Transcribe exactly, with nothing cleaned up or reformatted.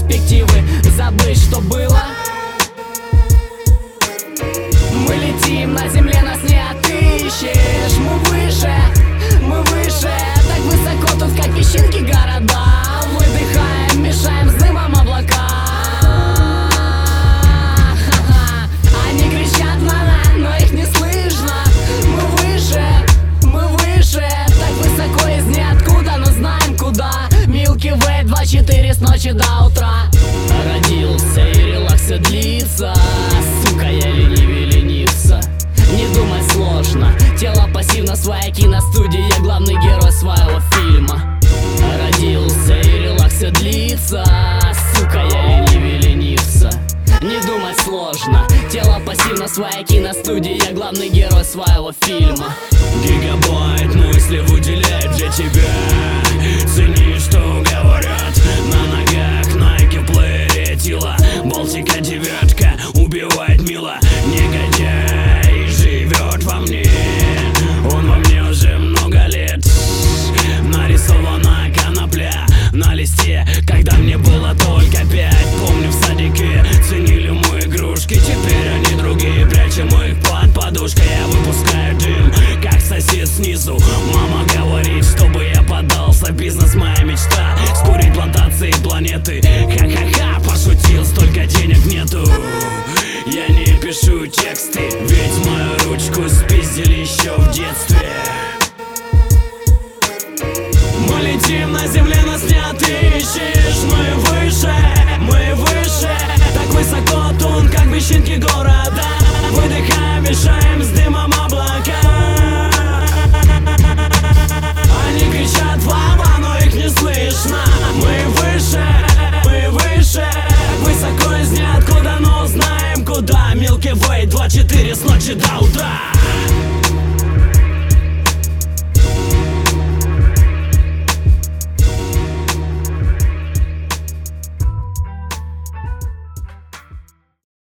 перспективы, забыть, что было. Мы летим, на земле нас не отыщешь. Мы выше, мы выше, так высоко тут, как песчинки города. Выдыхаем, мешаем с дымом облака. Они кричат «мана», но их не слышно. Мы выше, мы выше, так высоко из ниоткуда, но знаем куда. Milky Way два четыре с ночи до утра. Родился и релакс все длится. Сука, я ленивее ленивца. Не думать сложно, тело пассивно, своя киностудия, я главный герой своего фильма. Родился и релакс все длится. Сука, я ленивее ленивца. Не думать сложно, тело пассивно, своя киностудия, я главный герой своего фильма. Гигабайт мысли выделяет для тебя. Цени, что говорят. На ногах Nike, в плеере Тила. Балтика девятка убивает мило. Негодяй живет во мне. Он во мне уже много лет. Нарисована конопля на листе, когда мне было только пять. Помню, в садике ценили мы игрушки. Теперь они другие, прячем их под подушкой. Я выпускаю дым, как сосед снизу. Мама говорит, чтобы я подался. Бизнес моя мечта, скурить плантации планеты. Ха-ха-ха, пошутил, столько денег нету. Я не пишу тексты, ведь мою ручку спиздили еще в детстве. Мы летим, на земле нас не отыщешь. Мы выше, мы выше, так высоко тун, как песчинки города. Выдыхаем, мешаем с дымом облака. Они кричат «Вава», но их не слышно. Мы выше, мы выше, так высоко из ниоткуда, но знаем куда. Milky Way два четыре с ночи до утра.